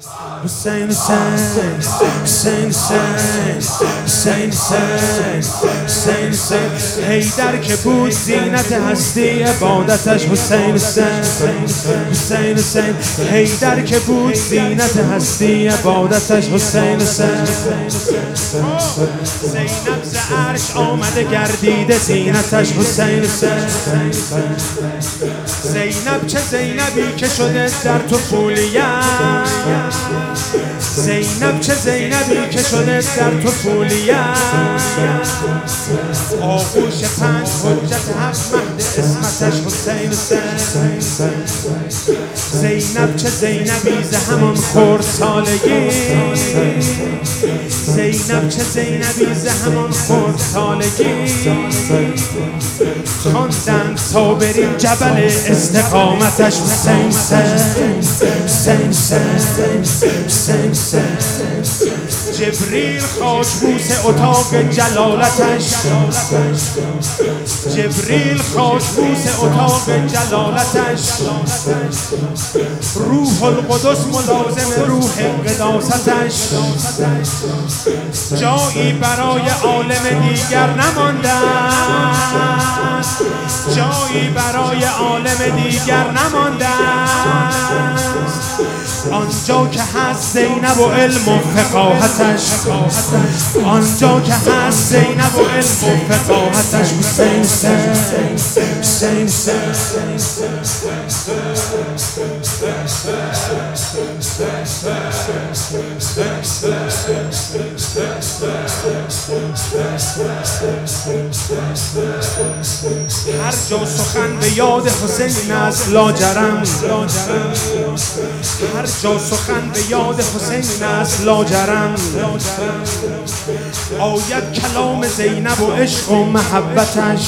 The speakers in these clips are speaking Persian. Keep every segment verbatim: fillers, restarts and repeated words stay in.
حسین حسین حسین حسین حسین حسین حسین حسین حیدر که بود زینت هستی عبادتش حسین حسین حسین حسین حیدر که بود زینت هستی عبادتش حسین حسین زینب ز عرش آمده گردیده زینتش حسین حسین زینب چه زینبی که شده در تو پولیت زینب چه زینبی که شده در تو پولیت آغوش پنج حجت حق مهد اسمتش حسین حسین زینب چه زینبی ز همان خرد سالگی زینب چه زینبی ز همان خرد سالگی خواندند صابرین جبل استقامتش حسین حسین حسین جبریل خاکبوس اتاق جلالتش جبریل خاکبوس اتاق جلالتش روح القدس ملازم روح قداستش جایی برای عالم دیگر نمانده جایی برای عالم دیگر نمانده آنجا که هست زینب و علم و فقاهتش آنجا که هست زینب و علم و فقاهتش حسین حسین هر جا سخن به یاد حسین است لاجرم هر جا سخن به یاد حسین است لاجرم آید کلام زینب و عشق و محبتش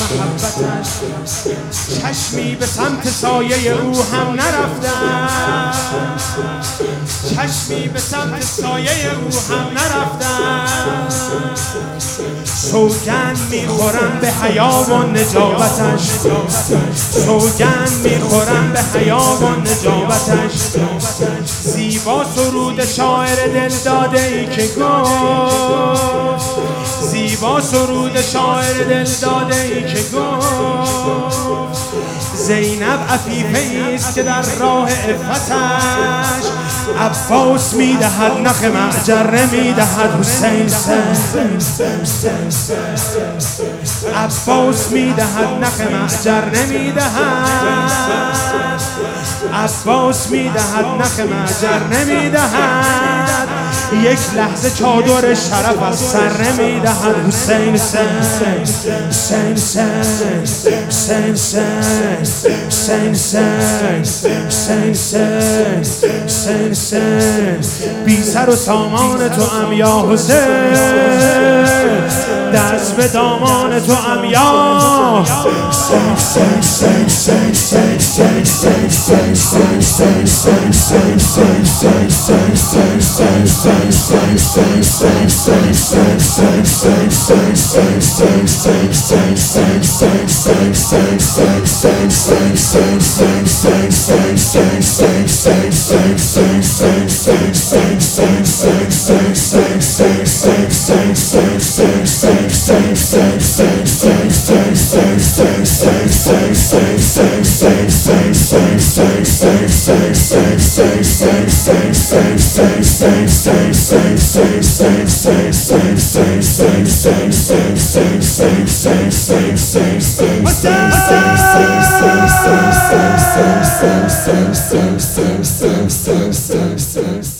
چشمی به سمت سایه او هم نرفتم چشمی به سمت سایه او هم نرفتم سوگند میخورم به حیا و نجابتش سوگند میخورم به حیا و نجابتش زیبا سرود شاعر دل داده ای که گفت زیبا سرود شاعر دل داده ای که گفت زینب عفیفه ایست که در راه عفتش عباس میدهد نخ معجر نمیدهد حسین عباس میدهد نخ معجر نمیدهد عباس میدهد نخ معجر نمیدهد یک لحظه چادر شرف از سر نمیدهد حسین حسین حسین حسین حسین حسین حسین بی سر و سامان تو ام یا حسین دست به دامان تو ام یا What's up?